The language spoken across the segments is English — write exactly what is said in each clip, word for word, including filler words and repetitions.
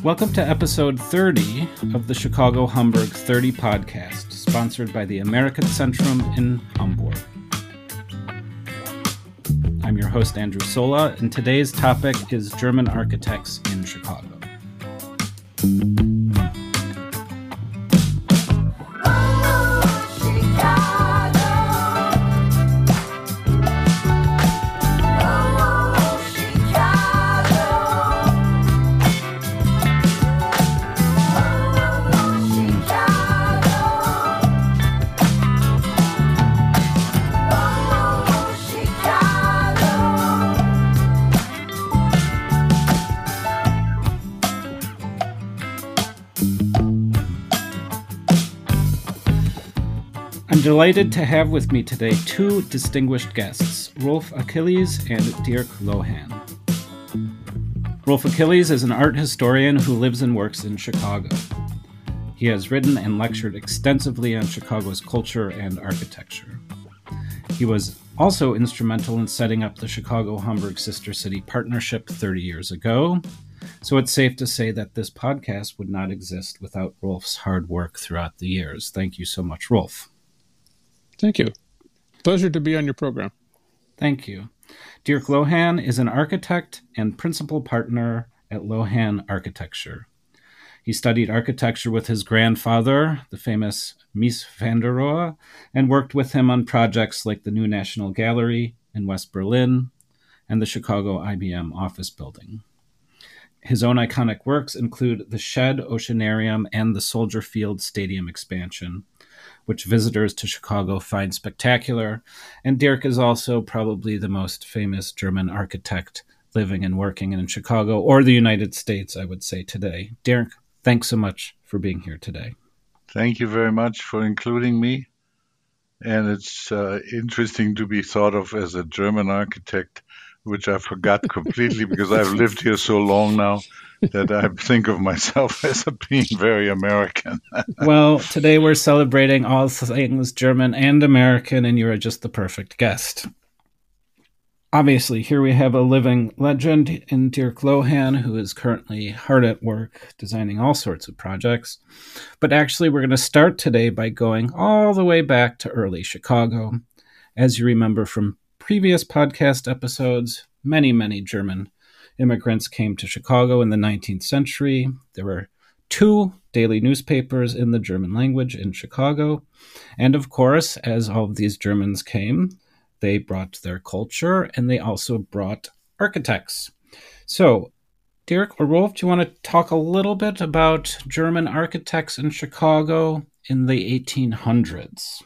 Welcome to episode thirty of the Chicago Hamburg thirty podcast, sponsored by the Amerikazentrum in Hamburg. I'm your host, Andrew Sola, and today's topic is German architects in Chicago. I'm delighted to have with me today two distinguished guests, Rolf Achilles and Dirk Lohan. Rolf Achilles is an art historian who lives and works in Chicago. He has written and lectured extensively on Chicago's culture and architecture. He was also instrumental in setting up the Chicago-Hamburg Sister City Partnership thirty years ago, so it's safe to say that this podcast would not exist without Rolf's hard work throughout the years. Thank you so much, Rolf. Thank you. Pleasure to be on your program. Thank you. Dirk Lohan is an architect and principal partner at Lohan Architecture. He studied architecture with his grandfather, the famous Mies van der Rohe, and worked with him on projects like the new National Gallery in West Berlin and the Chicago I B M office building. His own iconic works include the Shed Oceanarium and the Soldier Field Stadium expansion, which visitors to Chicago find spectacular, and Dirk is also probably the most famous German architect living and working in Chicago, or the United States, I would say today. Dirk, thanks so much for being here today. Thank you very much for including me, and it's uh, interesting to be thought of as a German architect, which I forgot completely because I've lived here so long now that I think of myself as being very American. Well, today we're celebrating all things German and American, and you are just the perfect guest. Obviously, here we have a living legend in Dirk Lohan, who is currently hard at work designing all sorts of projects. But actually, we're going to start today by going all the way back to early Chicago. As you remember from previous podcast episodes, many, many German immigrants came to Chicago in the nineteenth century. There were two daily newspapers in the German language in Chicago. And of course, as all of these Germans came, they brought their culture and they also brought architects. So, Dirk or Rolf, do you want to talk a little bit about German architects in Chicago in the eighteen hundreds?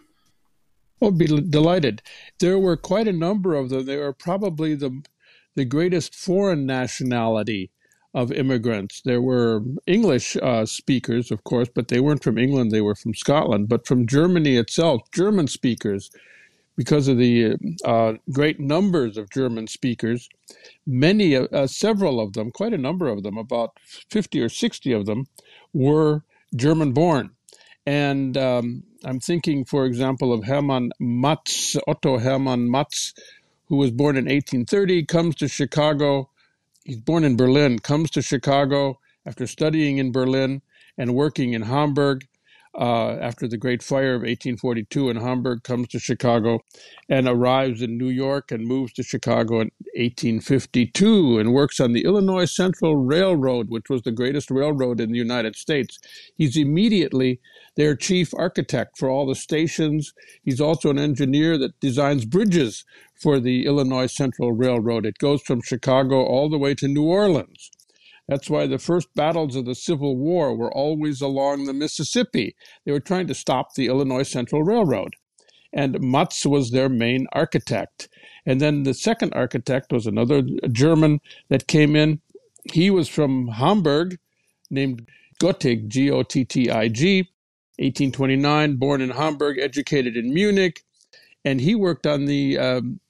I'll be delighted. There were quite a number of them. They were probably the the greatest foreign nationality of immigrants. There were English uh, speakers, of course, but they weren't from England. They were from Scotland. But from Germany itself, German speakers, because of the uh, great numbers of German speakers, many, uh, several of them, quite a number of them, about fifty or sixty of them, were German-born. And um, I'm thinking, for example, of Hermann Matz, Otto Hermann Matz, who was born in eighteen thirty, comes to Chicago. He's born in Berlin, comes to Chicago after studying in Berlin and working in Hamburg. Uh, after the Great Fire of eighteen forty-two in Hamburg, comes to Chicago and arrives in New York and moves to Chicago in eighteen fifty-two and works on the Illinois Central Railroad, which was the greatest railroad in the United States. He's immediately their chief architect for all the stations. He's also an engineer that designs bridges for the Illinois Central Railroad. It goes from Chicago all the way to New Orleans. That's why the first battles of the Civil War were always along the Mississippi. They were trying to stop the Illinois Central Railroad. And Matz was their main architect. And then the second architect was another German that came in. He was from Hamburg, named Gottig, G O T T I G, eighteen twenty-nine, born in Hamburg, educated in Munich. And he worked on the um,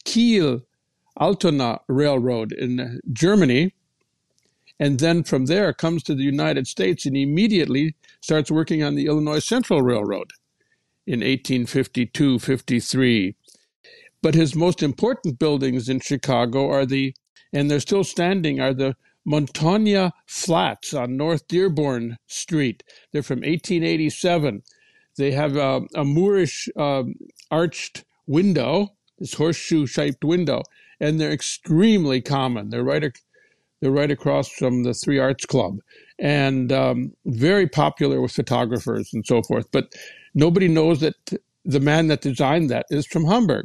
Kiel-Altona Railroad in Germany. And then from there comes to the United States and immediately starts working on the Illinois Central Railroad in eighteen fifty-two fifty-three. But his most important buildings in Chicago are the, and they're still standing, are the Montagna Flats on North Dearborn Street. They're from eighteen eighty-seven. They have a, a Moorish um, arched window, this horseshoe-shaped window, and they're extremely common. They're right, ac- they're right across from the Three Arts Club, and um, very popular with photographers and so forth. But nobody knows that the man that designed that is from Hamburg.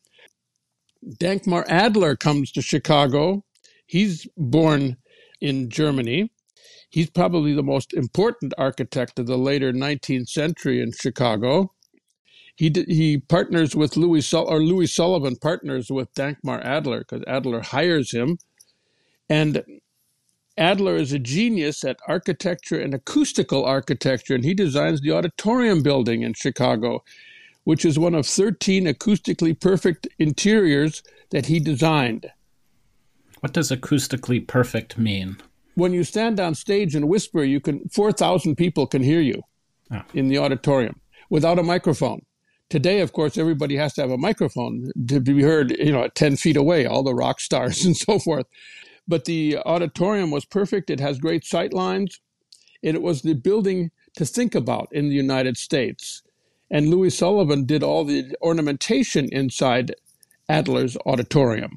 Dankmar Adler comes to Chicago. He's born in Germany. He's probably the most important architect of the later nineteenth century in Chicago. He he partners with Louis Sul- or Louis Sullivan partners with Dankmar Adler because Adler hires him, and Adler is a genius at architecture and acoustical architecture, and he designs the auditorium building in Chicago, which is one of thirteen acoustically perfect interiors that he designed. What does acoustically perfect mean? When you stand on stage and whisper, you can four thousand people can hear you oh. in the auditorium without a microphone. Today, of course, everybody has to have a microphone to be heard, you know, at ten feet away, all the rock stars and so forth. But the auditorium was perfect. It has great sight lines. And it was the building to think about in the United States. And Louis Sullivan did all the ornamentation inside Adler's auditorium.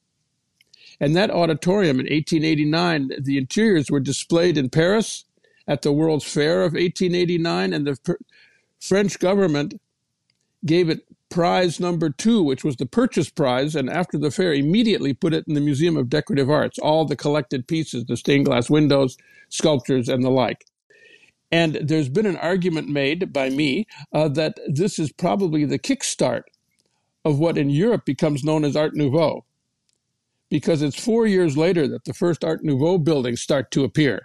And that auditorium in eighteen eighty-nine, the interiors were displayed in Paris at the World's Fair of eighteen eighty-nine, and the per- French government gave it prize number two, which was the purchase prize, and after the fair immediately put it in the Museum of Decorative Arts, all the collected pieces, the stained glass windows, sculptures, and the like. And there's been an argument made by me uh, that this is probably the kickstart of what in Europe becomes known as Art Nouveau, because it's four years later that the first Art Nouveau buildings start to appear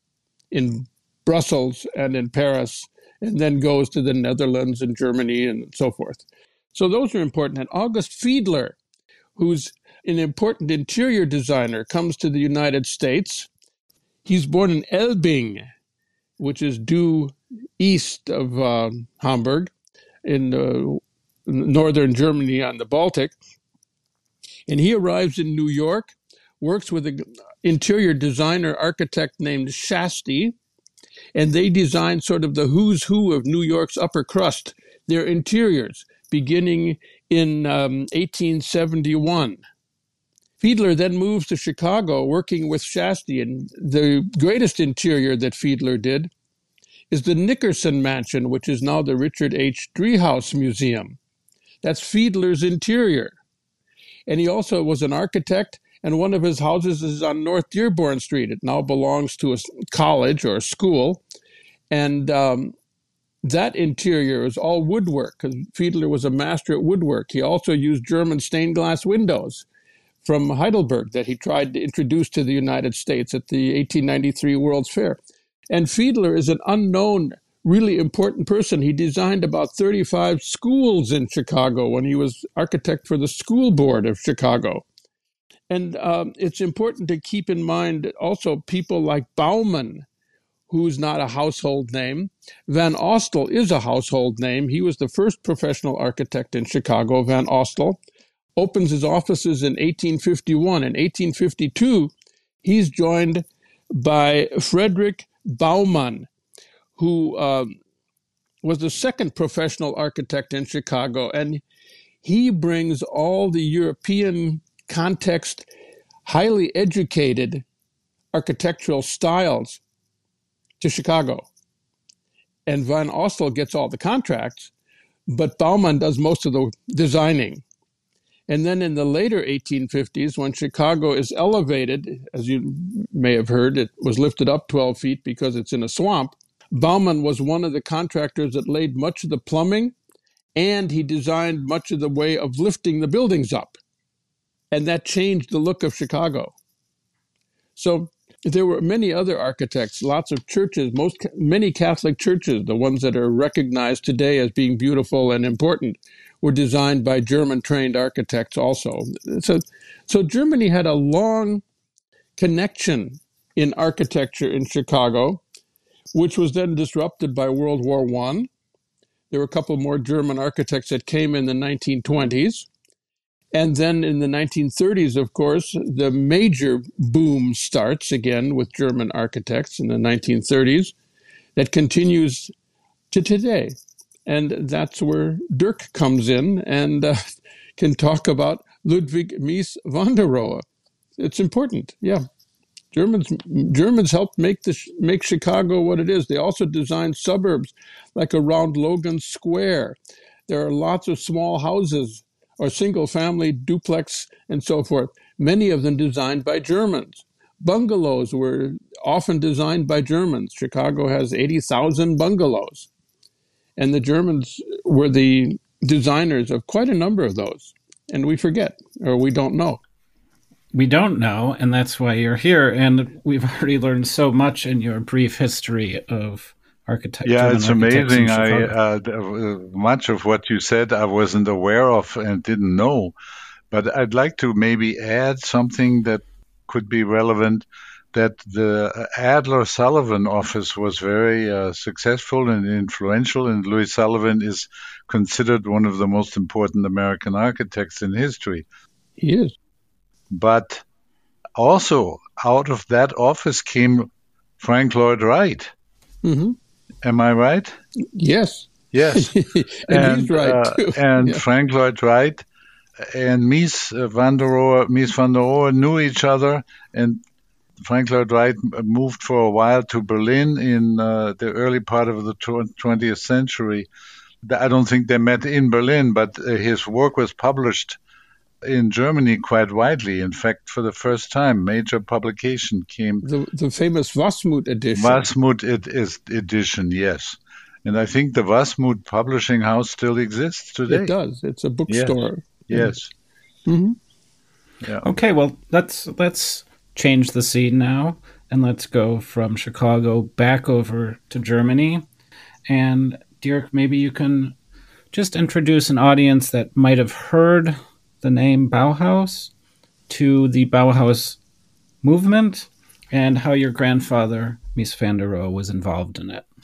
in Brussels and in Paris, and then goes to the Netherlands and Germany and so forth. So those are important. And August Fiedler, who's an important interior designer, comes to the United States. He's born in Elbing, which is due east of uh, Hamburg in uh, northern Germany on the Baltic. And he arrives in New York, works with an interior designer architect named Shasty, and they design sort of the who's who of New York's upper crust, their interiors, beginning in um, eighteen seventy-one. Fiedler then moves to Chicago, working with Shasty, and the greatest interior that Fiedler did is the Nickerson Mansion, which is now the Richard H. Driehaus Museum. That's Fiedler's interior. And he also was an architect, and one of his houses is on North Dearborn Street. It now belongs to a college or a school. And um, that interior is all woodwork, because Fiedler was a master at woodwork. He also used German stained glass windows from Heidelberg that he tried to introduce to the United States at the eighteen ninety-three World's Fair. And Fiedler is an unknown, really important person. He designed about thirty-five schools in Chicago when he was architect for the school board of Chicago. And um, it's important to keep in mind also people like Baumann, who's not a household name. Van Ostel is a household name. He was the first professional architect in Chicago. Van Ostel opens his offices in eighteen fifty-one. In eighteen fifty-two, he's joined by Frederick Baumann, who uh, was the second professional architect in Chicago. And he brings all the European context, highly educated architectural styles to Chicago. And Van Ostel gets all the contracts, but Baumann does most of the designing. And then in the later eighteen fifties, when Chicago is elevated, as you may have heard, it was lifted up twelve feet because it's in a swamp. Baumann was one of the contractors that laid much of the plumbing, and he designed much of the way of lifting the buildings up. And that changed the look of Chicago. So there were many other architects, lots of churches, most many Catholic churches, the ones that are recognized today as being beautiful and important, were designed by German-trained architects also. So, so Germany had a long connection in architecture in Chicago, which was then disrupted by World War One. There were a couple more German architects that came in the nineteen twenties. And then in the nineteen thirties, of course, the major boom starts again with German architects in the nineteen thirties that continues to today. And that's where Dirk comes in and uh, can talk about Ludwig Mies van der Rohe. It's important, yeah. Germans Germans helped make the make Chicago what it is. They also designed suburbs like around Logan Square. There are lots of small houses or single-family duplex and so forth, many of them designed by Germans. Bungalows were often designed by Germans. Chicago has eighty thousand bungalows. And the Germans were the designers of quite a number of those. And we forget, or we don't know. We don't know, and that's why you're here. And we've already learned so much in your brief history of architecture. Yeah, it's amazing. I uh, much of what you said I wasn't aware of and didn't know. But I'd like to maybe add something that could be relevant, that the Adler Sullivan office was very uh, successful and influential, and Louis Sullivan is considered one of the most important American architects in history. He is. But also out of that office came Frank Lloyd Wright. Mm-hmm. Am I right? Yes. Yes. and, and he's right, uh, too. And yeah. Frank Lloyd Wright and Mies van der Rohe, Mies van der Rohe knew each other, and Frank Lloyd Wright moved for a while to Berlin in uh, the early part of the twentieth century. I don't think they met in Berlin, but uh, his work was published in Germany quite widely. In fact, for the first time, major publication came. The, the famous Wasmuth edition. Wasmuth ed- is edition, yes. And I think the Wasmuth publishing house still exists today. It does. It's a bookstore. Yes. yes. Mm-hmm. Yeah. Okay, well, let's let's change the scene now, and let's go from Chicago back over to Germany. And Dirk, maybe you can just introduce an audience that might have heard the name Bauhaus to the Bauhaus movement and how your grandfather, Mies van der Rohe, was involved in it.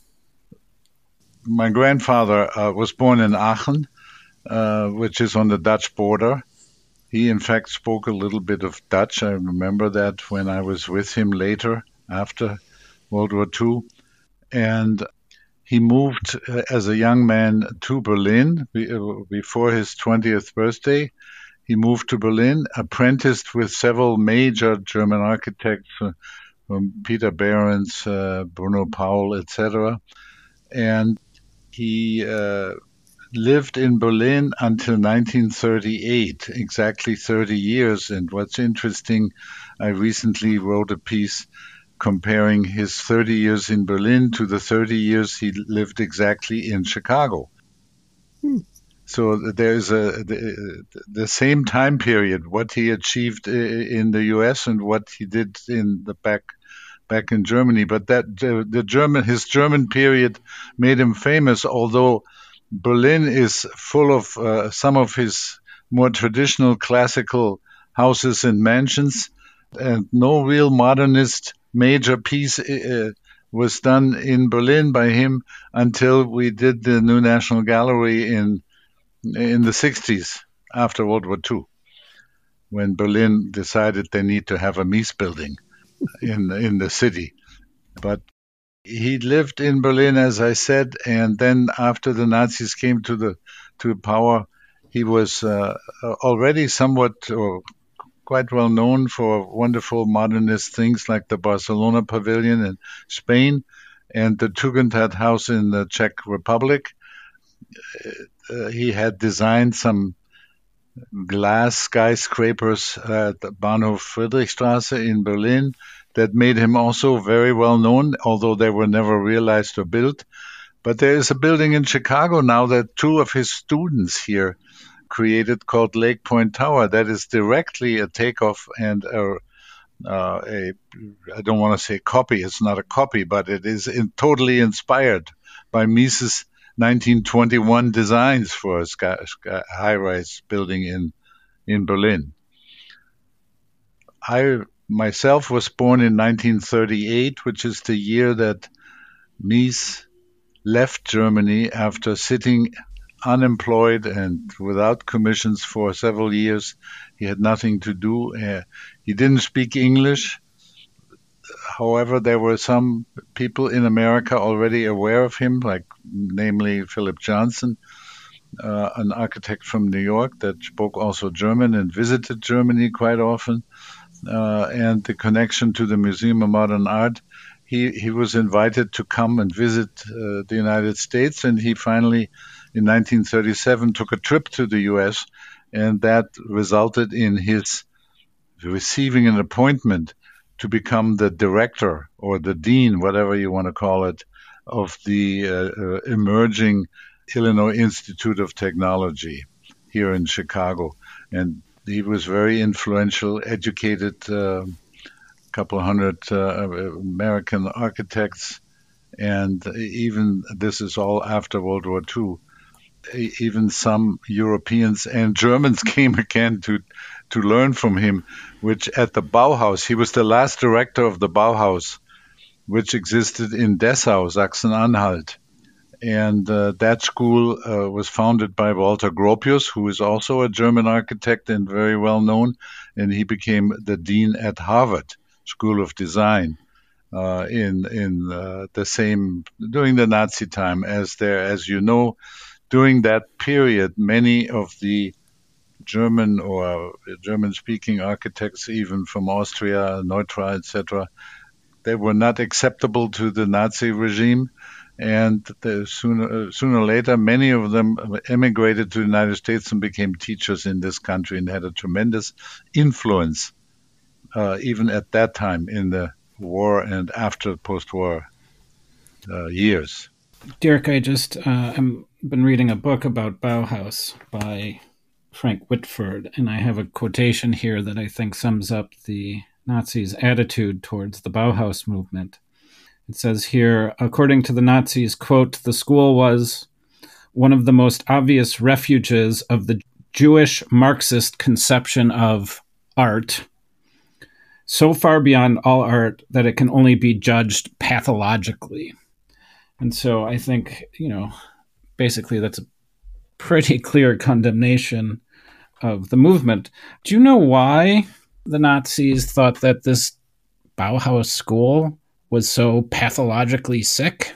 My grandfather uh, was born in Aachen, uh, which is on the Dutch border. He, in fact, spoke a little bit of Dutch. I remember that when I was with him later, after World War Two. And he moved uh, as a young man to Berlin be, uh, before his twentieth birthday. He moved to Berlin, apprenticed with several major German architects, uh, from Peter Behrens, uh, Bruno Paul, et cetera. And he uh, lived in Berlin until nineteen thirty-eight, exactly thirty years. And what's interesting, I recently wrote a piece comparing his thirty years in Berlin to the thirty years he lived exactly in Chicago. Hmm. So there's a the, the same time period, what he achieved in the U S and what he did in the back back in Germany. But that the, the German his German period made him famous, although Berlin is full of uh, some of his more traditional classical houses and mansions, and no real modernist major piece uh, was done in Berlin by him until we did the New National Gallery in in the sixties, after World War Two, when Berlin decided they need to have a Mies building in in the city. But he lived in Berlin, as I said, and then after the Nazis came to the to power, he was uh, already somewhat or quite well known for wonderful modernist things like the Barcelona Pavilion in Spain and the Tugendhat House in the Czech Republic. Uh, he had designed some glass skyscrapers at the Bahnhof Friedrichstraße in Berlin that made him also very well known, although they were never realized or built. But there is a building in Chicago now that two of his students here created called Lake Point Tower that is directly a takeoff and a, uh, a I don't want to say copy, it's not a copy, but it is in, totally inspired by Mies's nineteen twenty-one designs for a sky, sky, high-rise building in in Berlin. I myself was born in nineteen thirty-eight, which is the year that Mies left Germany after sitting unemployed and without commissions for several years. He had nothing to do. Uh, he didn't speak English. However, there were some people in America already aware of him, like namely Philip Johnson, uh, an architect from New York that spoke also German and visited Germany quite often, uh, and the connection to the Museum of Modern Art. He, he was invited to come and visit uh, the United States, and he finally, in nineteen thirty-seven, took a trip to the U S, and that resulted in his receiving an appointment to become the director or the dean, whatever you want to call it, of the uh, uh, emerging Illinois Institute of Technology here in Chicago. And he was very influential, educated a uh, couple hundred uh, American architects, and even this is all after World War Two. Even some Europeans and Germans came again to to learn from him, which at the Bauhaus, he was the last director of the Bauhaus, which existed in Dessau, Sachsen-Anhalt. And uh, that school uh, was founded by Walter Gropius, who is also a German architect and very well known, and he became the dean at Harvard School of Design uh, in in uh, the same, during the Nazi time. As there, as you know, during that period, many of the German or German-speaking architects, even from Austria, Neutra, et cetera, they were not acceptable to the Nazi regime, and the, sooner, sooner or later, many of them emigrated to the United States and became teachers in this country and had a tremendous influence, uh, even at that time in the war and after post-war uh, years. Dirk, I just uh, I've been reading a book about Bauhaus by Frank Whitford, and I have a quotation here that I think sums up the Nazis' attitude towards the Bauhaus movement. It says here, according to the Nazis, quote, the school was one of the most obvious refuges of the Jewish Marxist conception of art, so far beyond all art that it can only be judged pathologically. And so I think, you know, basically that's a pretty clear condemnation of the movement. Do you know why the Nazis thought that this Bauhaus school was so pathologically sick?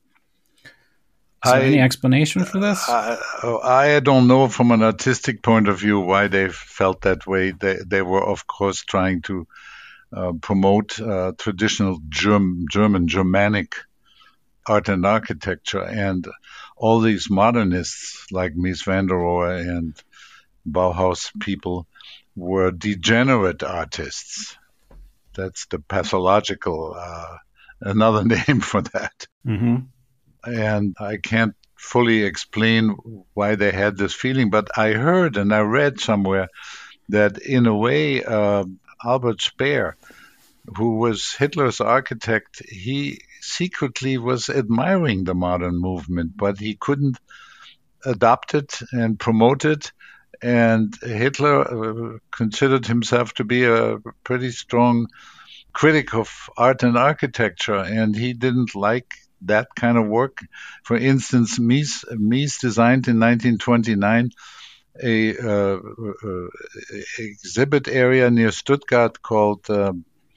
Is there I, any explanation for this? I, I don't know from an artistic point of view why they felt that way. They, they were, of course, trying to uh, promote uh, traditional Germ, German, Germanic art and architecture, and all these modernists like Mies van der Rohe and Bauhaus people were degenerate artists. That's the pathological, uh, another name for that. Mm-hmm. And I can't fully explain why they had this feeling, but I heard and I read somewhere that in a way, uh, Albert Speer, who was Hitler's architect, he secretly was admiring the modern movement, but he couldn't adopt it and promote it. And Hitler uh, considered himself to be a pretty strong critic of art and architecture, and he didn't like that kind of work. For instance, Mies, Mies designed in nineteen twenty-nine a uh, uh, exhibit area near Stuttgart called uh,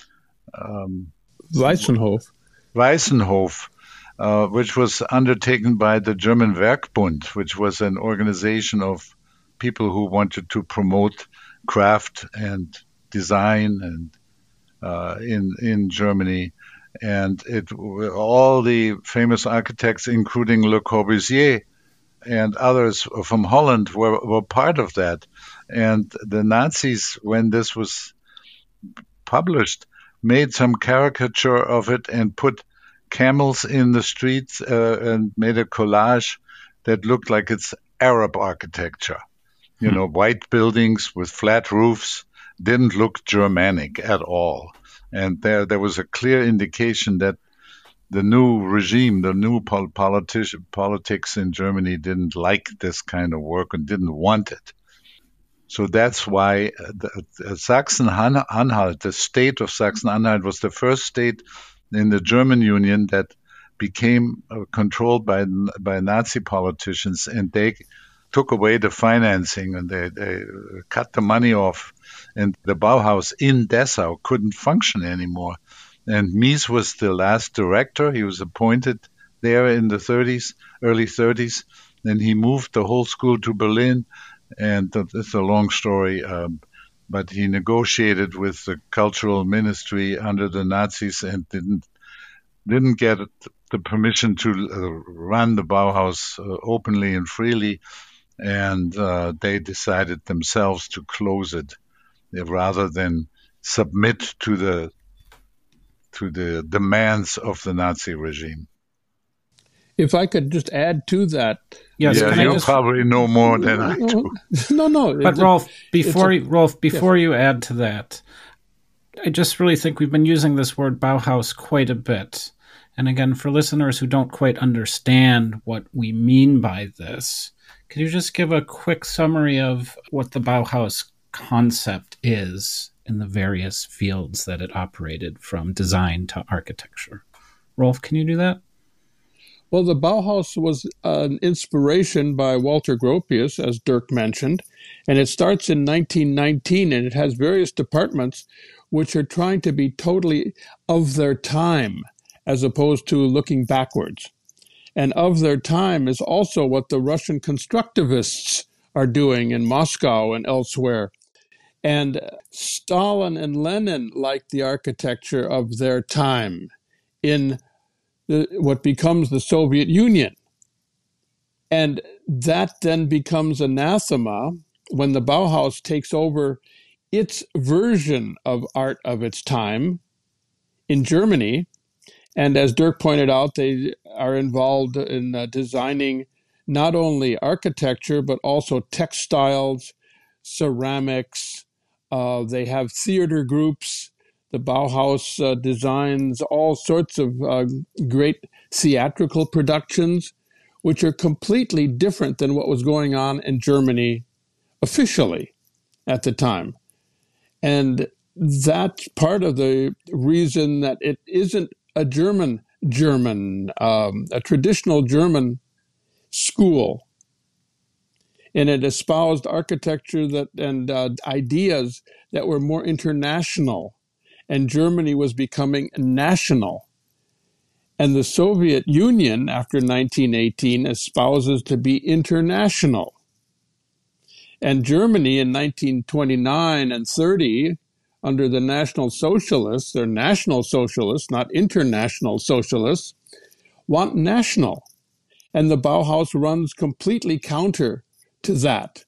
um, Weissenhof. Weissenhof, uh, which was undertaken by the German Werkbund, which was an organization of people who wanted to promote craft and design and uh, in in Germany, and it all the famous architects, including Le Corbusier and others from Holland, were were part of that. And the Nazis, when this was published, made some caricature of it and put camels in the streets uh, and made a collage that looked like it's Arab architecture. You know, white buildings with flat roofs, didn't look Germanic at all. And there there was a clear indication that the new regime, the new pol- politi- politics in Germany didn't like this kind of work and didn't want it. So that's why the, the Sachsen-Anhalt, the state of Sachsen-Anhalt, was the first state in the German Union that became uh, controlled by by Nazi politicians, and they took away the financing and they, they cut the money off, and the Bauhaus in Dessau couldn't function anymore. And Mies was the last director. He was appointed there in the thirties, early thirties, and he moved the whole school to Berlin. And it's a long story, um, but he negotiated with the cultural ministry under the Nazis and didn't didn't get the permission to uh, run the Bauhaus uh, openly and freely, and uh, they decided themselves to close it rather than submit to the to the demands of the Nazi regime. If I could just add to that. Yes, yeah, can you I just... probably know more than I do. No, no. But Rolf, before, a, Rolf, before yes. you add to that, I just really think we've been using this word Bauhaus quite a bit. And again, for listeners who don't quite understand what we mean by this, could you just give a quick summary of what the Bauhaus concept is in the various fields that it operated, from design to architecture? Rolf, can you do that? Well, the Bauhaus was an inspiration by Walter Gropius, as Dirk mentioned, and it starts in nineteen nineteen, and it has various departments which are trying to be totally of their time, as opposed to looking backwards. And of their time is also what the Russian constructivists are doing in Moscow and elsewhere. And Stalin and Lenin liked the architecture of their time in the, what becomes the Soviet Union. And that then becomes anathema when the Bauhaus takes over its version of art of its time in Germany. And as Dirk pointed out, they are involved in uh, designing not only architecture, but also textiles, ceramics. Uh, they have theater groups. The Bauhaus uh, designs all sorts of uh, great theatrical productions, which are completely different than what was going on in Germany officially at the time. And that's part of the reason that it isn't a German German, um, a traditional German school. And it espoused architecture that and uh, ideas that were more international. And Germany was becoming national. And the Soviet Union, after nineteen eighteen, espouses to be international. And Germany in nineteen twenty-nine and thirty, under the National Socialists, they're National Socialists, not international socialists, want national. And the Bauhaus runs completely counter to that.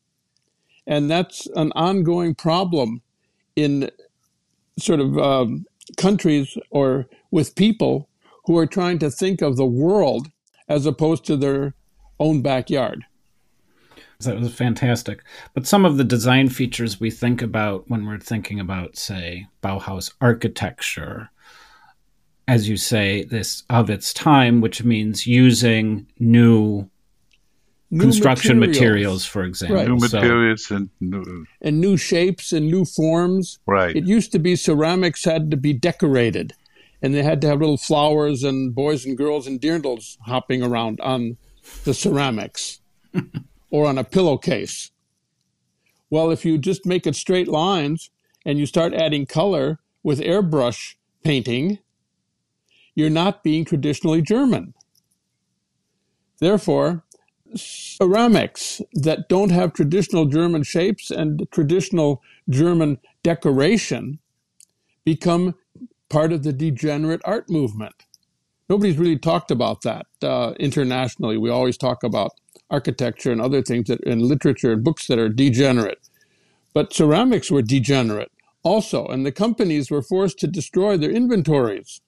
And that's an ongoing problem in sort of um, countries or with people who are trying to think of the world as opposed to their own backyard. That was fantastic. But some of the design features we think about when we're thinking about, say, Bauhaus architecture, as you say, this of its time, which means using new, new construction materials. materials, for example. Right. New so, materials and new... and new shapes and new forms. Right. It used to be ceramics had to be decorated, and they had to have little flowers and boys and girls and dirndls hopping around on the ceramics or on a pillowcase. Well, if you just make it straight lines and you start adding color with airbrush painting, you're not being traditionally German. Therefore, ceramics that don't have traditional German shapes and traditional German decoration become part of the degenerate art movement. Nobody's really talked about that uh, internationally. We always talk about architecture and other things that, in literature and books that are degenerate. But ceramics were degenerate also, and the companies were forced to destroy their inventories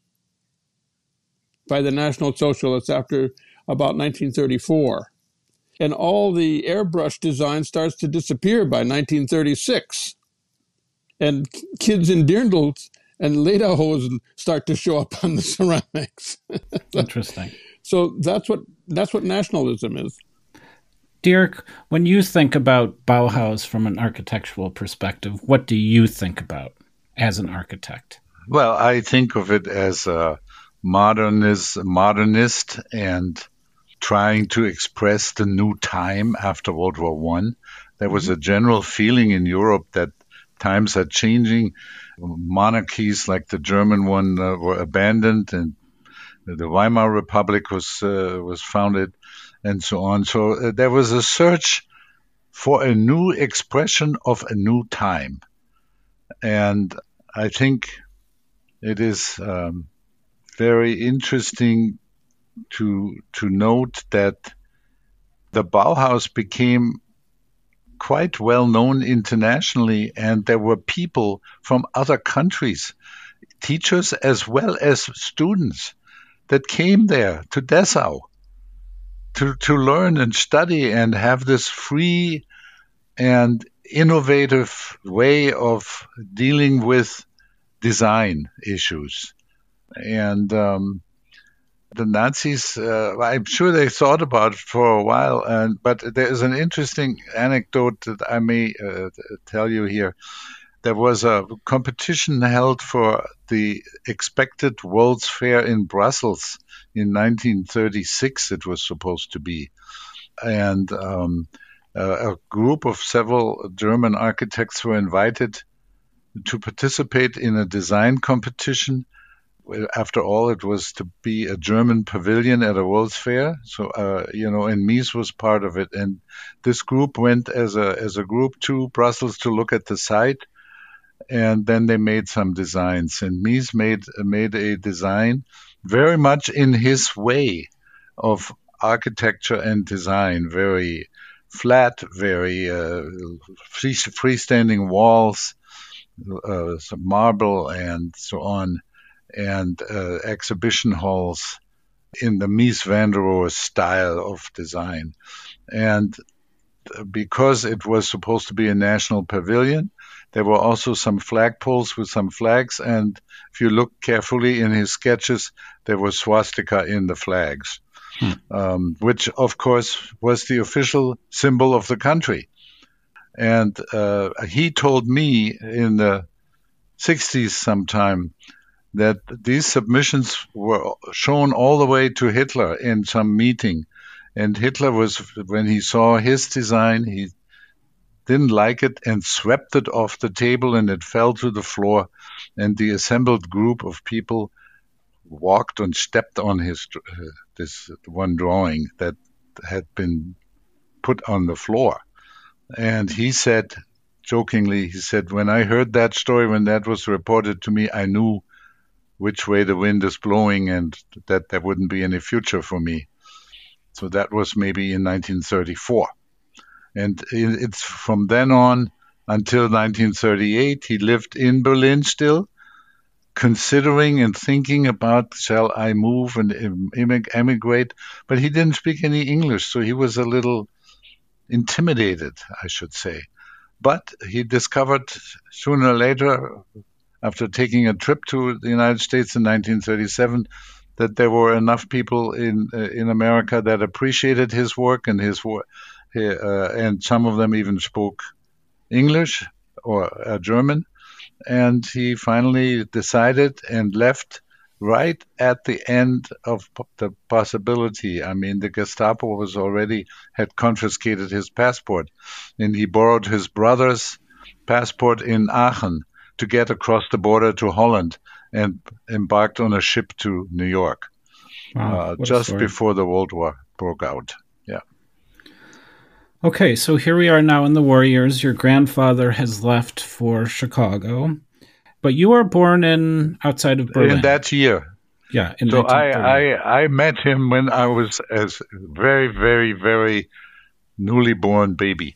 by the National Socialists after about nineteen thirty-four. And all the airbrush design starts to disappear by nineteen thirty-six. And kids in dirndls and lederhosen start to show up on the ceramics. Interesting. So that's what that's what nationalism is. Dirk, when you think about Bauhaus from an architectural perspective, what do you think about as an architect? Well, I think of it as a modernist, modernist and trying to express the new time after World War One. There was mm-hmm. a general feeling in Europe that times are changing. Monarchies like the German one uh, were abandoned, and the Weimar Republic was uh, was founded, and so on. So uh, there was a search for a new expression of a new time. And I think it is um, very interesting to to note that the Bauhaus became quite well known internationally, and there were people from other countries, teachers as well as students, that came there to Dessau to, to learn and study and have this free and innovative way of dealing with design issues. And um, the Nazis, uh, I'm sure they thought about it for a while, and but there is an interesting anecdote that I may uh, tell you here. There was a competition held for the expected World's Fair in Brussels in nineteen thirty-six, it was supposed to be. And um, a, a group of several German architects were invited to participate in a design competition. After all, it was to be a German pavilion at a World's Fair. So, uh, you know, and Mies was part of it. And this group went as a as a group to Brussels to look at the site. And then they made some designs. And Mies made, made a design very much in his way of architecture and design. Very flat, very uh, free, freestanding walls, uh, some marble and so on. And uh, exhibition halls in the Mies van der Rohe style of design. And because it was supposed to be a national pavilion, there were also some flagpoles with some flags. And if you look carefully in his sketches, there was swastika in the flags, hmm. um, which, of course, was the official symbol of the country. And uh, he told me in the sixties sometime that these submissions were shown all the way to Hitler in some meeting. And Hitler was, when he saw his design, he didn't like it and swept it off the table, and it fell to the floor. And the assembled group of people walked and stepped on his uh, this one drawing that had been put on the floor. And he said, jokingly, he said, when I heard that story, when that was reported to me, I knew which way the wind is blowing and that there wouldn't be any future for me. So that was maybe in nineteen thirty-four. And it's from then on until nineteen thirty-eight, he lived in Berlin still, considering and thinking about, shall I move and emigrate? But he didn't speak any English, so he was a little intimidated, I should say. But he discovered sooner or later, after taking a trip to the United States in nineteen thirty-seven, that there were enough people in uh, in America that appreciated his work and his work, uh, and some of them even spoke English or uh, German. And he finally decided and left right at the end of the possibility. I mean, the Gestapo was already had confiscated his passport, and he borrowed his brother's passport in Aachen to get across the border to Holland and embarked on a ship to New York wow, uh, just before the World War broke out. Yeah. Okay, so here we are now in the war years. Your grandfather has left for Chicago, but you were born in outside of Berlin. In that year. Yeah. In so I, I, I met him when I was as very, very, very newly born baby.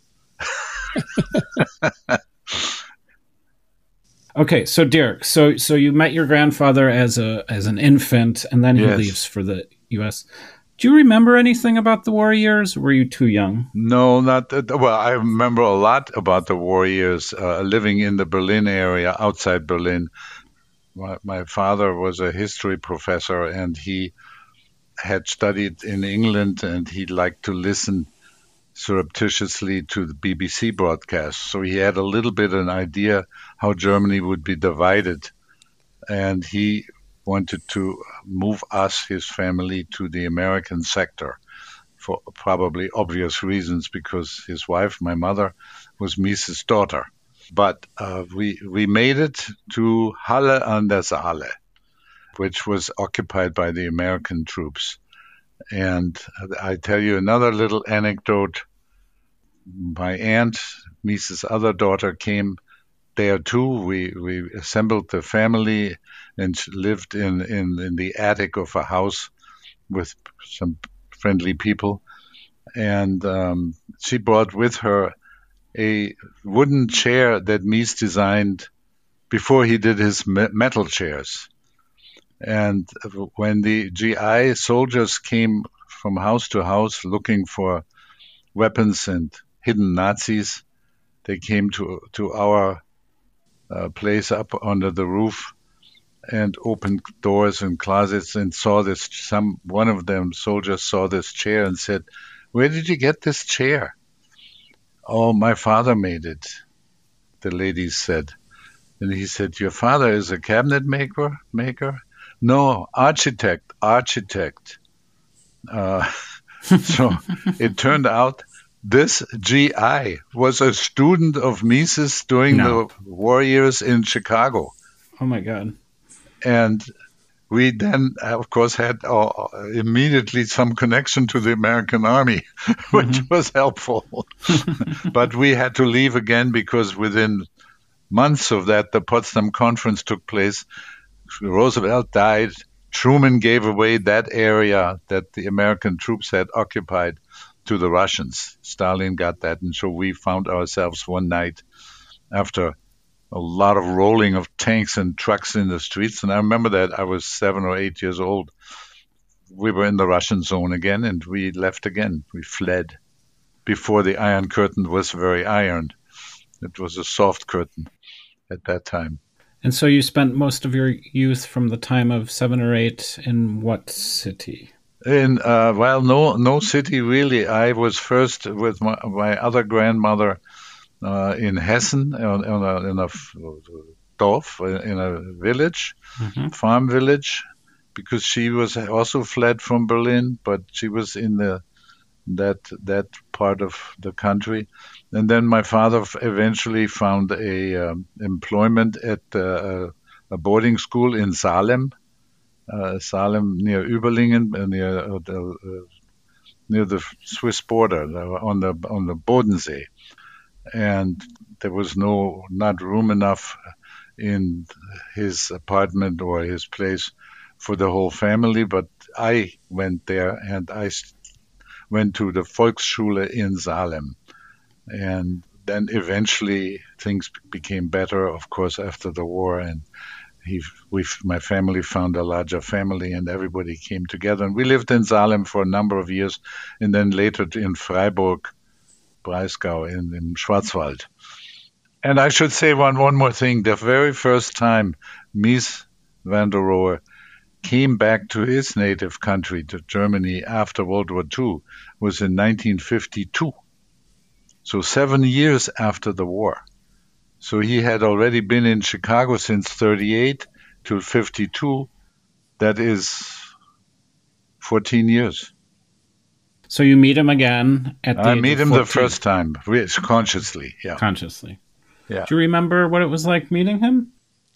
Okay, so Dirk, so so you met your grandfather as a as an infant, and then he yes. leaves for the U S. Do you remember anything about the war years? Or were you too young? No, not that, well. I remember a lot about the war years. Uh, living in the Berlin area, outside Berlin, my, my father was a history professor, and he had studied in England, and he liked to listen surreptitiously to the B B C broadcast. So he had a little bit an idea how Germany would be divided. And he wanted to move us, his family, to the American sector for probably obvious reasons, because his wife, my mother, was Mises' daughter. But uh, we we made it to Halle an der Saale, which was occupied by the American troops. And I tell you another little anecdote. My aunt, Mises' other daughter, came there too. We we assembled the family and lived in, in, in the attic of a house with some friendly people. And um, she brought with her a wooden chair that Mies designed before he did his metal chairs. And when the G I soldiers came from house to house looking for weapons and hidden Nazis, they came to to our uh, place up under the roof and opened doors and closets and saw this. Some one of them soldiers saw this chair and said, "Where did you get this chair?" "Oh, my father made it," the ladies said. And he said, "Your father is a cabinet maker? Maker? No, architect, architect." Uh, so it turned out this G I was a student of Mises during no. the war years in Chicago. Oh, my God. And we then, of course, had uh, immediately some connection to the American army, which mm-hmm. was helpful. But we had to leave again because within months of that, the Potsdam Conference took place. Roosevelt died. Truman gave away that area that the American troops had occupied to the Russians. Stalin got that. And so we found ourselves one night after a lot of rolling of tanks and trucks in the streets. And I remember that I was seven or eight years old. We were in the Russian zone again, and we left again. We fled before the Iron Curtain was very ironed. It was a soft curtain at that time. And so you spent most of your youth from the time of seven or eight in what city? In, uh, well, no, no city really. I was first with my, my other grandmother Uh, in Hessen, in, in, a, in a Dorf, in a village, mm-hmm. farm village, because she was also fled from Berlin, but she was in the that that part of the country. And then my father eventually found a um, employment at uh, a boarding school in Salem, uh, Salem near Überlingen, near uh, the, uh, near the Swiss border, on the on the Bodensee. And there was no, not room enough in his apartment or his place for the whole family. But I went there, and I went to the Volksschule in Salem. And then eventually things became better, of course, after the war. And he, we, my family found a larger family, and everybody came together. And we lived in Salem for a number of years, and then later in Freiburg, Breisgau in, in Schwarzwald. And I should say one, one more thing. The very first time Mies van der Rohe came back to his native country, to Germany, after World War Two, was in nineteen fifty-two. So seven years after the war. So he had already been in Chicago since thirty-eight to fifty-two. That is fourteen years. So you meet him again at the I age meet of him the fourteen. first time, consciously, yeah. Consciously. Yeah. Do you remember what it was like meeting him?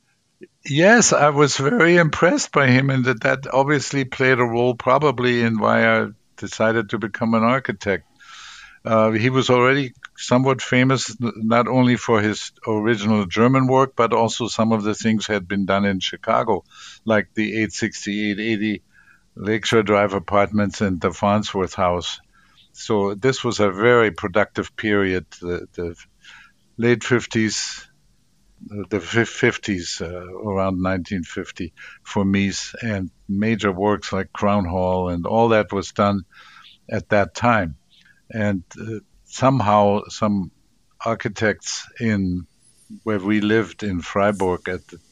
Yes, I was very impressed by him, and that, that obviously played a role probably in why I decided to become an architect. Uh, he was already somewhat famous, not only for his original German work, but also some of the things had been done in Chicago, like the eight sixty, eight eighty Lakeshore Drive apartments and the Farnsworth House. So this was a very productive period, the, the late fifties, the fifties, uh, around nineteen fifty for Mies, and major works like Crown Hall and all that was done at that time. And uh, somehow some architects in where we lived in Freiburg, at the,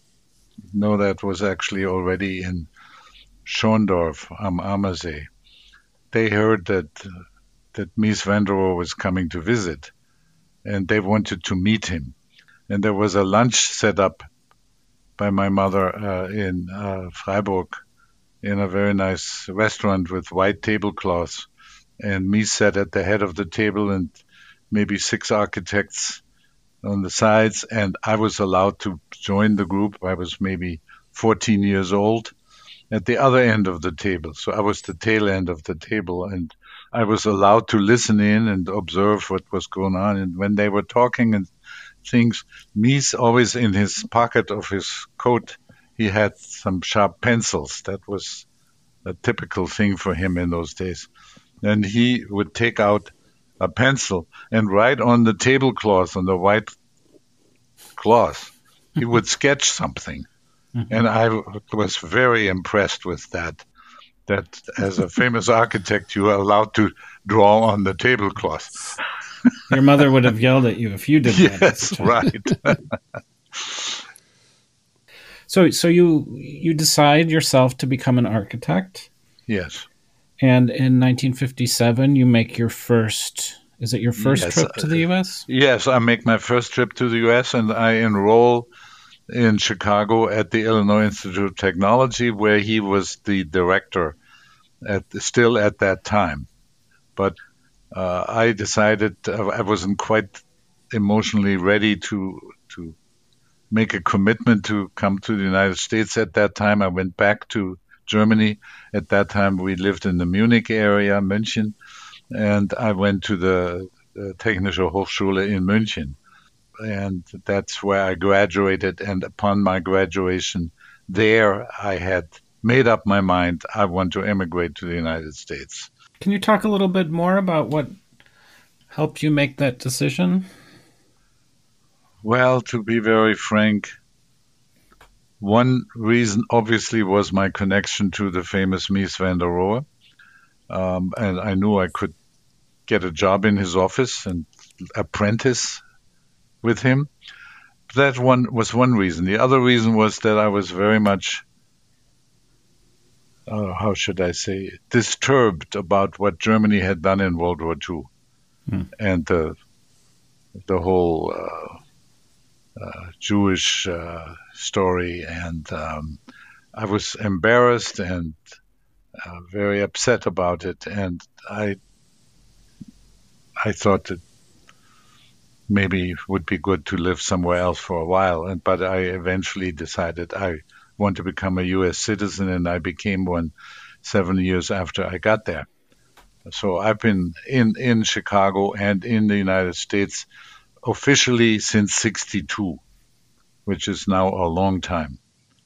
no, that was actually already in Schondorf am Ammersee. They heard that uh, that Mies van der Rohe was coming to visit, and they wanted to meet him. And there was a lunch set up by my mother uh, in uh, Freiburg in a very nice restaurant with white tablecloths. And Mies sat at the head of the table and maybe six architects on the sides. And I was allowed to join the group. I was maybe fourteen years old at the other end of the table. So I was the tail end of the table. And I was allowed to listen in and observe what was going on. And when they were talking and things, Mies always in his pocket of his coat, he had some sharp pencils. That was a typical thing for him in those days. And he would take out a pencil and write on the tablecloth, on the white cloth, he would sketch something. Mm-hmm. And I was very impressed with that, that as a famous architect, you are allowed to draw on the tablecloth. Your mother would have yelled at you if you did that. Yes, right. So, so you you decide yourself to become an architect? Yes. And in nineteen fifty-seven, you make your first. Is it your first yes. trip to the U S? Yes, I make my first trip to the U S and I enroll in Chicago at the Illinois Institute of Technology, where he was the director at still at that time. But uh, I decided uh, I wasn't quite emotionally ready to to. make a commitment to come to the United States at that time. I went back to Germany. At that time, we lived in the Munich area, München, and I went to the, the Technische Hochschule in München. And that's where I graduated. And upon my graduation there, I had made up my mind. I want to emigrate to the United States. Can you talk a little bit more about what helped you make that decision? Well, to be very frank, one reason obviously was my connection to the famous Mies van der Rohe. Um, and I knew I could get a job in his office and apprentice with him. That one was one reason. The other reason was that I was very much, uh, how should I say, disturbed about what Germany had done in World War Two. Hmm. And the, the whole... Uh, Uh, Jewish uh, story, and um, I was embarrassed and uh, very upset about it. And I, I thought that maybe it would be good to live somewhere else for a while. And but I eventually decided I want to become a U S citizen, and I became one seven years after I got there. So I've been in in Chicago and in the United States officially since sixty-two, which is now a long time.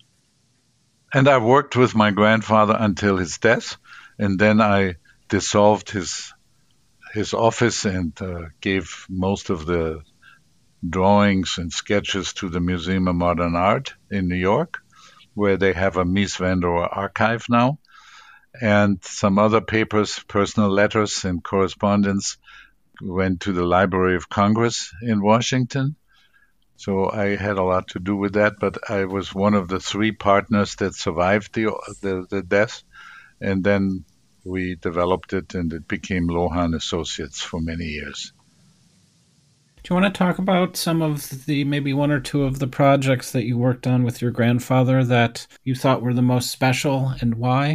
And I worked with my grandfather until his death, and then I dissolved his his office and uh, gave most of the drawings and sketches to the Museum of Modern Art in New York, where they have a Mies van der Rohe archive now, and some other papers, personal letters and correspondence went to the Library of Congress in Washington. So I had a lot to do with that, but I was one of the three partners that survived the the, the death, and then we developed it, and it became Lohan Associates for many years. Do you want to talk about some of the, maybe one or two of the projects that you worked on with your grandfather that you thought were the most special, and why?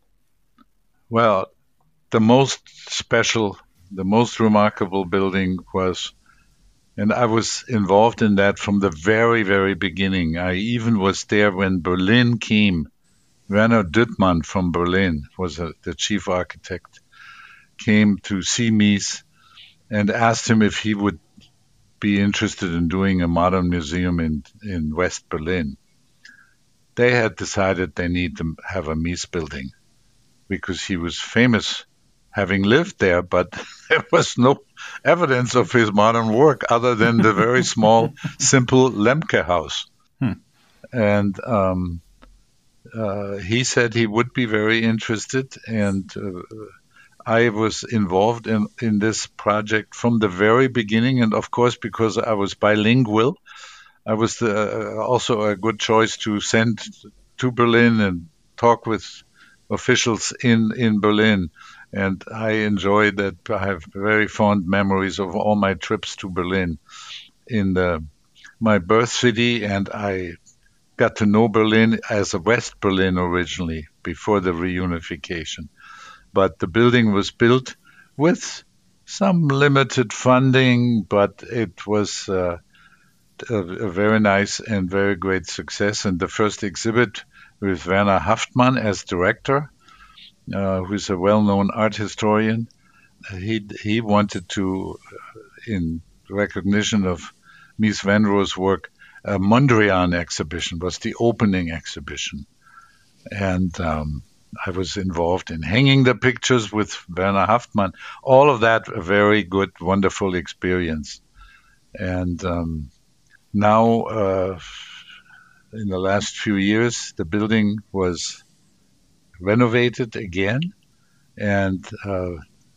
Well, the most special, the most remarkable building was, and I was involved in that from the very, very beginning. I even was there when Berlin came. Werner Düttmann from Berlin was a, the chief architect, came to see Mies and asked him if he would be interested in doing a modern museum in, in West Berlin. They had decided they need to have a Mies building because he was famous having lived there, but there was no evidence of his modern work other than the very small, simple Lemke house. Hmm. And um, uh, he said he would be very interested, and uh, I was involved in, in this project from the very beginning. And of course, because I was bilingual, I was the, uh, also a good choice to send to Berlin and talk with officials in, in Berlin. And I enjoyed that. I have very fond memories of all my trips to Berlin in the, my birth city. And I got to know Berlin as a West Berlin originally, before the reunification. But the building was built with some limited funding, but it was uh, a, a very nice and very great success. And the first exhibit with Werner Haftmann as director, uh, who's a well-known art historian, he he wanted to, in recognition of Mies van Rohe's work, a Mondrian exhibition was the opening exhibition. And um, I was involved in hanging the pictures with Werner Haftmann. All of that, a very good, wonderful experience. And um, now, uh, in the last few years, the building was renovated again. And uh,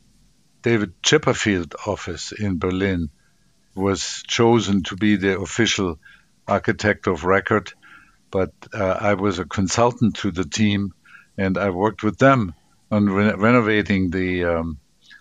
David Chipperfield office in Berlin was chosen to be the official architect of record. But uh, I was a consultant to the team, and I worked with them on re- renovating the, um,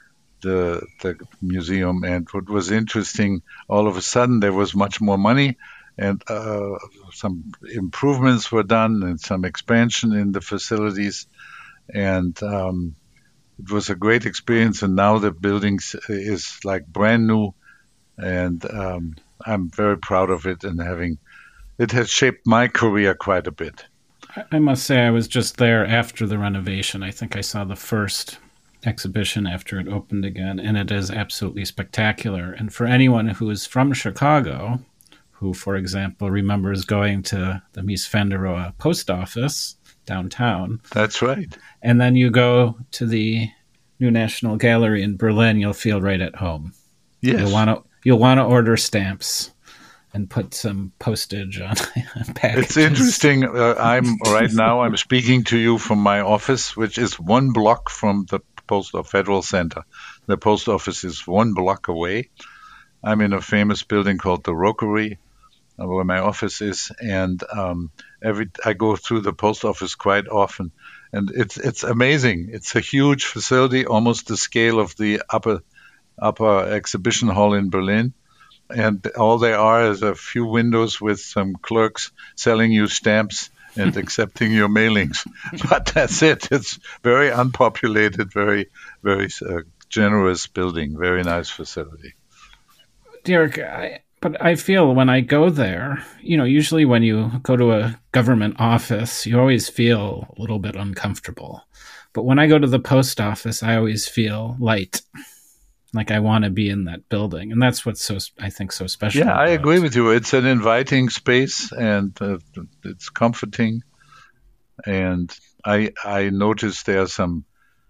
the the museum. And what was interesting, all of a sudden there was much more money, and uh, some improvements were done, and some expansion in the facilities, and um, it was a great experience. And now the building is like brand new, and um, I'm very proud of it, and having it has shaped my career quite a bit. I must say I was just there after the renovation. I think I saw the first exhibition after it opened again, and it is absolutely spectacular. And for anyone who is from Chicago, who, for example, remembers going to the Mies van der Rohe post office downtown. That's right. And then you go to the New National Gallery in Berlin, you'll feel right at home. Yes. You'll want to you'll want to order stamps and put some postage on packages. It's interesting. Uh, I'm right now. I'm speaking to you from my office, which is one block from the Post of Federal Center. The post office is one block away. I'm in a famous building called the Rockery, uh, where my office is, and um, every I go through the post office quite often, and it's it's amazing. It's a huge facility, almost the scale of the upper upper exhibition hall in Berlin. And all there are is a few windows with some clerks selling you stamps and accepting your mailings. But that's it. It's very unpopulated, very, very uh, generous building, very nice facility. Dirk, I, but I feel when I go there, you know, usually when you go to a government office, you always feel a little bit uncomfortable. But when I go to the post office, I always feel light. Like I want to be in that building. And that's what's so, I think, so special. Yeah, I about agree it. with you. It's an inviting space, and uh, it's comforting. And I I noticed there are some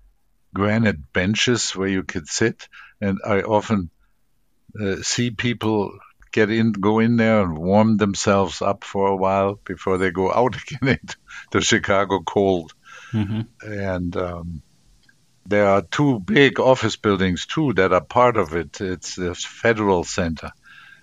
granite benches where you could sit. And I often uh, see people get in, go in there and warm themselves up for a while before they go out again into the Chicago cold. Mm-hmm. And um, there are two big office buildings, too, that are part of it. It's the Federal Center.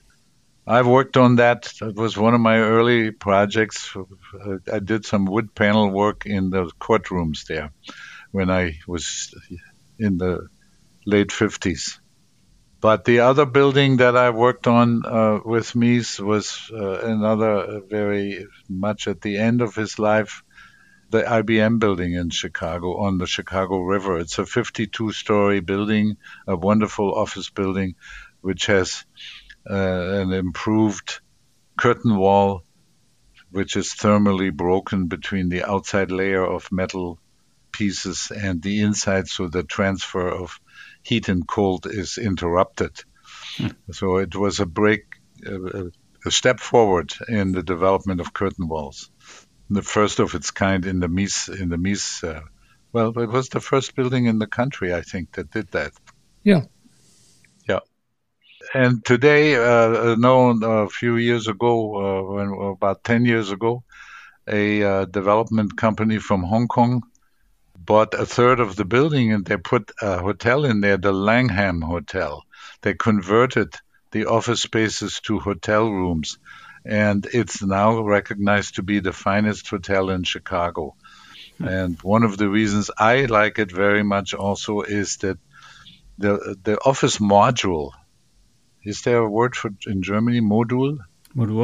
I've worked on that. It was one of my early projects. I did some wood panel work in the courtrooms there when I was in the late fifties. But the other building that I worked on uh, with Mies was uh, another very much at the end of his life, the I B M building in Chicago on the Chicago River. It's a fifty-two story building, a wonderful office building, which has uh, an improved curtain wall, which is thermally broken between the outside layer of metal pieces and the inside, so the transfer of heat and cold is interrupted. Hmm. So it was a break, uh, a step forward in the development of curtain walls. The first of its kind in the Mies, in the Mies, uh, well, it was the first building in the country, I think, that did that. Yeah. Yeah. And today, uh, no, a few years ago, uh, when, about ten years ago, a uh, development company from Hong Kong bought a third of the building, and they put a hotel in there, the Langham Hotel. They converted the office spaces to hotel rooms, and it's now recognized to be the finest hotel in Chicago. Mm-hmm. And one of the reasons I like it very much also is that the the office module, is there a word for in Germany, module? Module?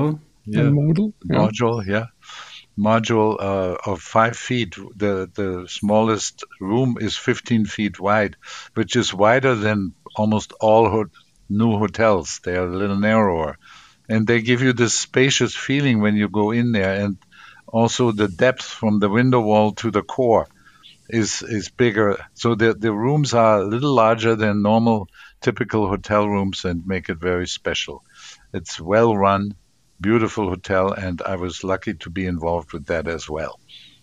Yeah, and module. Yeah. module, yeah. Module uh, of five feet. The the smallest room is fifteen feet wide, which is wider than almost all ho new hotels. They are a little narrower, and they give you this spacious feeling when you go in there, and also the depth from the window wall to the core is is bigger. So the the rooms are a little larger than normal typical hotel rooms and make it very special. It's well run, beautiful hotel, and I was lucky to be involved with that as well.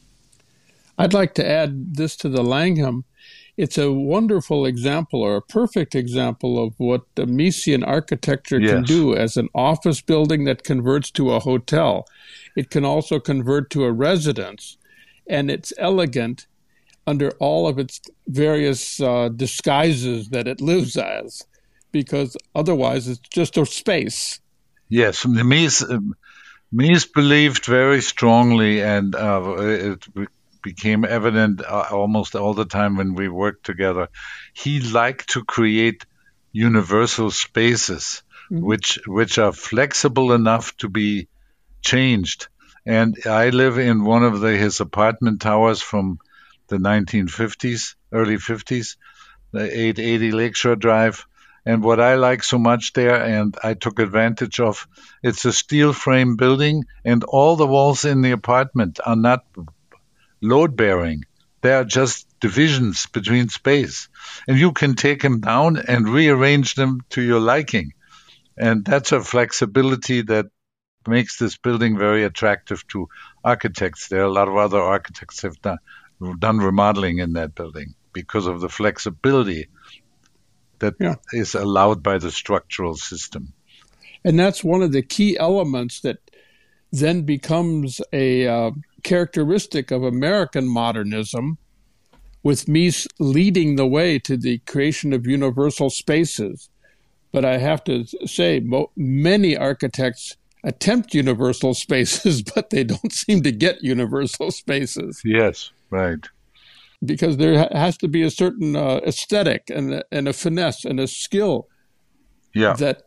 I'd like to add this to the Langham. It's a wonderful example, or a perfect example, of what the Miesian architecture can Yes. do as an office building that converts to a hotel. It can also convert to a residence, and it's elegant under all of its various uh, disguises that it lives as, because otherwise it's just a space. Yes, the Mies, um, Mies believed very strongly, and uh, it be- became evident uh, almost all the time when we worked together. He liked to create universal spaces, Mhm. which which are flexible enough to be changed. And I live in one of the, his apartment towers from the nineteen fifties, early fifties, the eight eighty Lakeshore Drive. And what I like so much there, and I took advantage of, it's a steel frame building, and all the walls in the apartment are not load bearing. They are just divisions between space. And you can take them down and rearrange them to your liking. And that's a flexibility that makes this building very attractive to architects. There are a lot of other architects have done, done remodeling in that building because of the flexibility that Yeah. is allowed by the structural system. And that's one of the key elements that then becomes a uh, characteristic of American modernism, with Mies leading the way to the creation of universal spaces. But I have to say, mo- many architects attempt universal spaces, but they don't seem to get universal spaces, Yes, right. because there ha- has to be a certain uh, aesthetic and a, and a finesse and a skill Yeah, that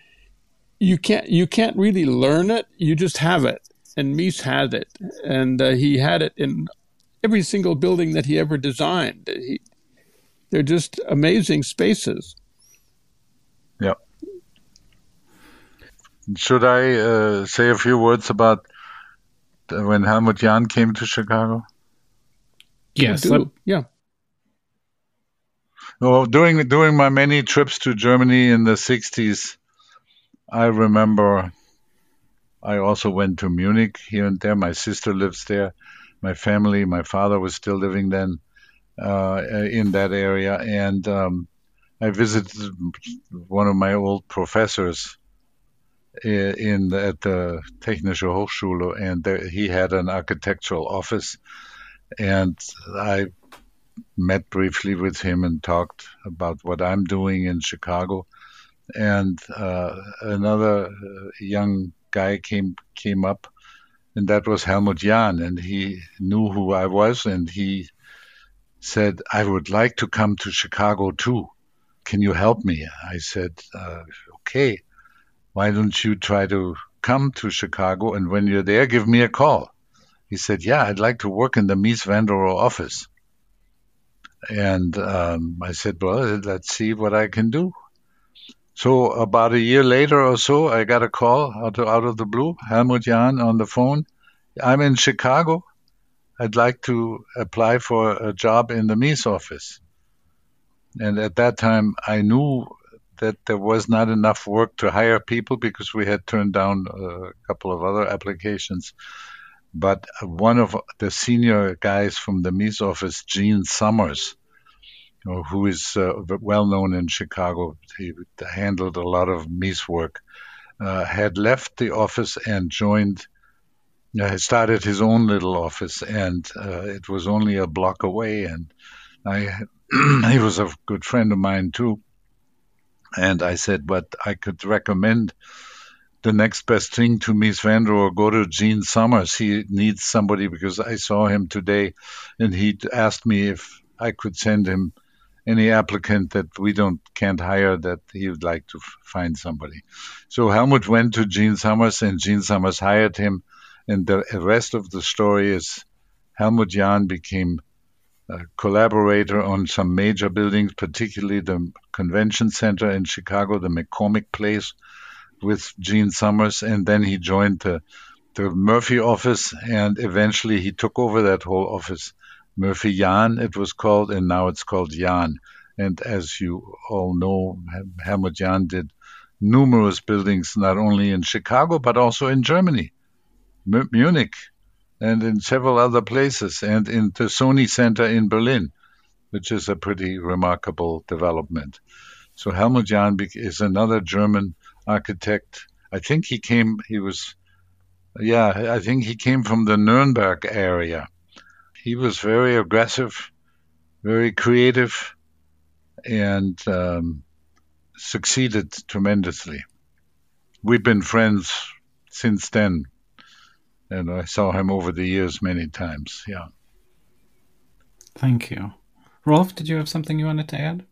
you can't you can't really learn it. You just have it, and Mies had it, and uh, he had it in every single building that he ever designed. He, they're just amazing spaces. yeah. Should I uh, say a few words about uh, when Helmut Jahn came to Chicago? Yes. Do. Let, Yeah. Well, during during my many trips to Germany in the sixties, I remember I also went to Munich here and there. My sister lives there. My family, my father was still living then uh, in that area, and um, I visited one of my old professors i- in the, at the Technische Hochschule, and there, he had an architectural office, and I met briefly with him and talked about what I'm doing in Chicago. And uh, another uh, young guy came came up, and that was Helmut Jahn, and he knew who I was, and he said, "I would like to come to Chicago too. Can you help me?" I said, uh, "Okay. Why don't you try to come to Chicago, and when you're there, give me a call." He said, "Yeah, I'd like to work in the Mies van der Rohe office." And um, I said, "Well, let's see what I can do." So about a year later or so, I got a call out of, out of the blue, Helmut Jahn on the phone. "I'm in Chicago. I'd like to apply for a job in the Mies office." And at that time, I knew that there was not enough work to hire people because we had turned down a couple of other applications. But one of the senior guys from the Mies office, Gene Summers, you know, who is uh, well known in Chicago, he handled a lot of Mies work, uh, had left the office and joined, uh, started his own little office, and uh, it was only a block away. And I, he was a good friend of mine too. And I said, but I could recommend the next best thing to Mies van der Rohe, go to Gene Summers. He needs somebody because I saw him today, and he asked me if I could send him any applicant that we don't can't hire that he would like to f- find somebody. So Helmut went to Gene Summers, and Gene Summers hired him. And the rest of the story is Helmut Jahn became a collaborator on some major buildings, particularly the Convention Center in Chicago, the McCormick Place, with Gene Summers. And then he joined the, the Murphy office, and eventually he took over that whole office. Murphy Jahn, it was called, and now it's called Jahn. And as you all know, Helmut Jahn did numerous buildings, not only in Chicago, but also in Germany, M- Munich, and in several other places, and in the Sony Center in Berlin, which is a pretty remarkable development. So Helmut Jahn is another German architect. I think he came, he was, yeah, I think he came from the Nuremberg area. He was very aggressive, very creative, and um, succeeded tremendously. We've been friends since then, and I saw him over the years many times. Yeah. Thank you. Rolf, did you have something you wanted to add?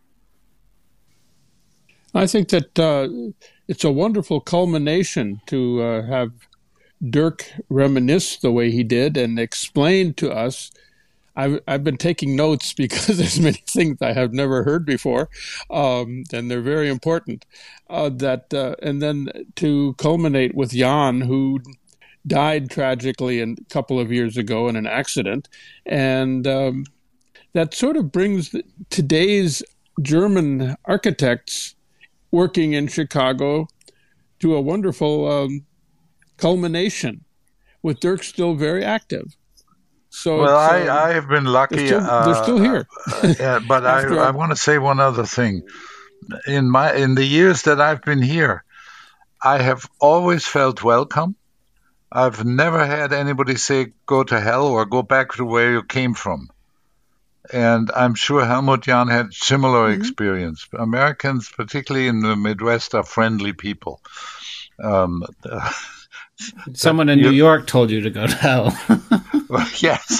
I think that uh, it's a wonderful culmination to uh, have Dirk reminisce the way he did and explain to us. I've, I've been taking notes because there's many things I have never heard before, um, and they're very important. Uh, that uh, and then to culminate with Jan, who died tragically a couple of years ago in an accident, and um, that sort of brings today's German architects working in Chicago to a wonderful um, culmination, with Dirk still very active. So well, I, um, I have been lucky. They're still, uh, they're still here. uh, yeah, but I, I want to say one other thing. In my in the years that I've been here, I have always felt welcome. I've never had anybody say, go to hell or go back to where you came from. And I'm sure Helmut Jahn had similar mm-hmm. experience. Americans, particularly in the Midwest, are friendly people. Um, uh, Someone in New York told you to go to hell. Well, yes.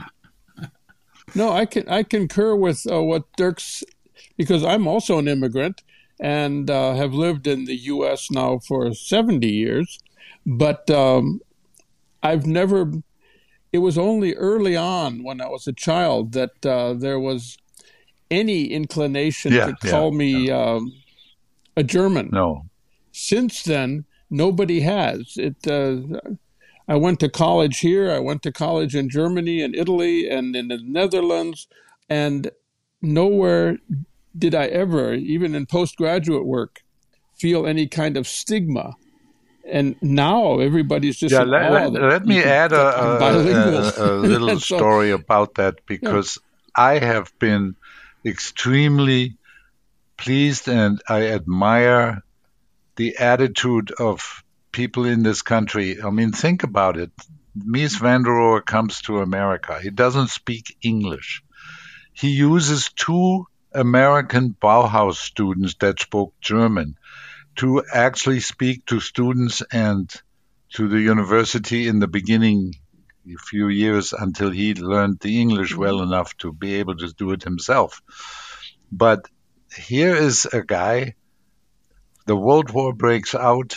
No, I can I concur with uh, what Dirk's, because I'm also an immigrant and uh, have lived in the U S now for seventy years. But um, I've never, it was only early on when I was a child that uh, there was any inclination yeah, to call yeah, me yeah. Um, a German. No. Since then, nobody has. It. Uh, I went to college here. I went to college in Germany and Italy and in the Netherlands, and nowhere did I ever, even in postgraduate work, feel any kind of stigma. And now everybody's just yeah. Let, let, let me add a, a, a, a little so, story about that, because yeah. I have been extremely pleased and I admire the attitude of people in this country. I mean, think about it. Mies van der Rohe comes to America. He doesn't speak English. He uses two American Bauhaus students that spoke German to actually speak to students and to the university in the beginning, a few years until he learned the English well enough to be able to do it himself. But here is a guy, the World War breaks out,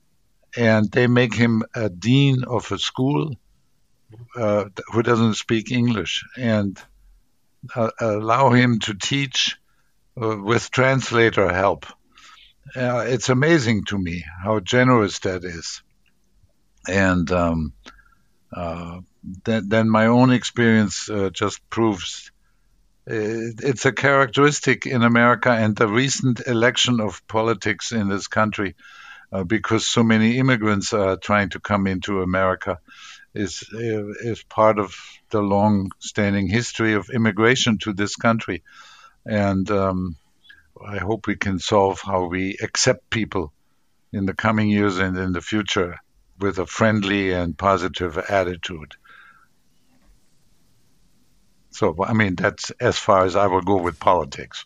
and they make him a dean of a school uh, who doesn't speak English, and uh, allow him to teach uh, with translator help. Uh, it's amazing to me how generous that is. And um, uh, th- then my own experience uh, just proves it, it's a characteristic in America, and the recent election of politics in this country, uh, because so many immigrants are trying to come into America, is is part of the long-standing history of immigration to this country. And um, I hope we can solve how we accept people in the coming years and in the future with a friendly and positive attitude. So, I mean, that's as far as I will go with politics.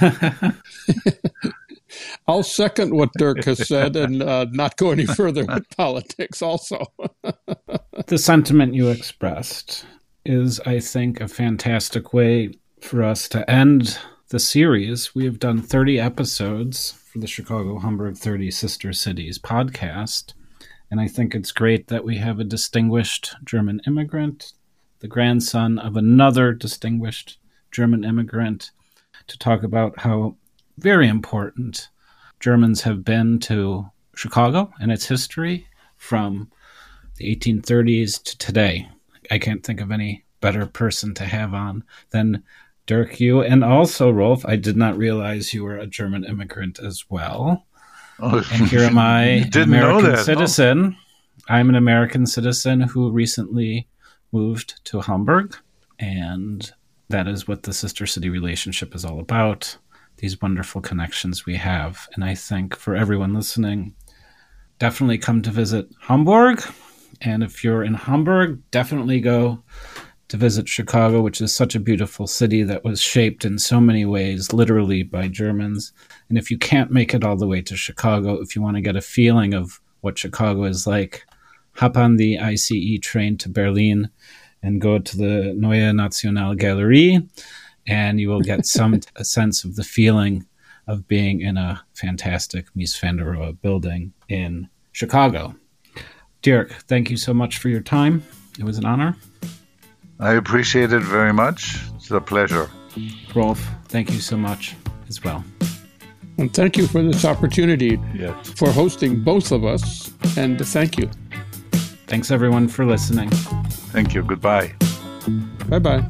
I'll second what Dirk has said and uh, not go any further with politics also. The sentiment you expressed is, I think, a fantastic way for us to end the series. We have done thirty episodes for the Chicago Hamburg thirty Sister Cities podcast. And I think it's great that we have a distinguished German immigrant, the grandson of another distinguished German immigrant, to talk about how very important Germans have been to Chicago and its history from the eighteen thirties to today. I can't think of any better person to have on than Dirk, you. And also, Rolf, I did not realize you were a German immigrant as well. Oh, and here am I, an American that, citizen. No. I'm an American citizen who recently moved to Hamburg, and that is what the Sister City relationship is all about, these wonderful connections we have. And I think for everyone listening, definitely come to visit Hamburg. And if you're in Hamburg, definitely go to visit Chicago, which is such a beautiful city that was shaped in so many ways, literally by Germans. And if you can't make it all the way to Chicago, if you want to get a feeling of what Chicago is like, hop on the I C E train to Berlin and go to the Neue Nationalgalerie, and you will get some a sense of the feeling of being in a fantastic Mies van der Rohe building in Chicago. Dirk, thank you so much for your time. It was an honor. I appreciate it very much. It's a pleasure. Rolf, thank you so much as well. And thank you for this opportunity yes. for hosting both of us. And thank you. Thanks, everyone, for listening. Thank you. Goodbye. Bye-bye.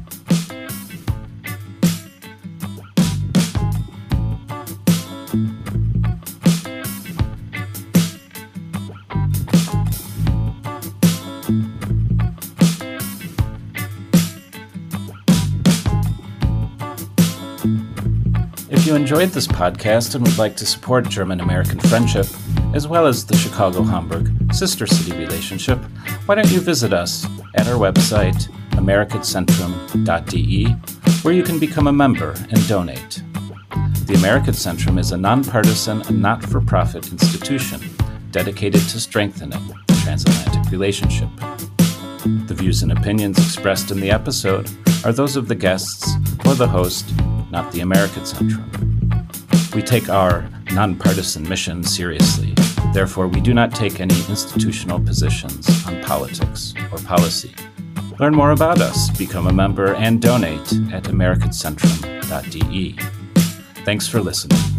If you enjoyed this podcast and would like to support German-American friendship, as well as the Chicago-Hamburg Sister City relationship, why don't you visit us at our website, americadzentrum dot d e, where you can become a member and donate. The Amerikadzentrum is a nonpartisan and not-for-profit institution dedicated to strengthening the transatlantic relationship. The views and opinions expressed in the episode are those of the guests or the host, not the Amerikadzentrum. We take our nonpartisan mission seriously. Therefore, we do not take any institutional positions on politics or policy. Learn more about us, become a member, and donate at americadzentrum dot d e. Thanks for listening.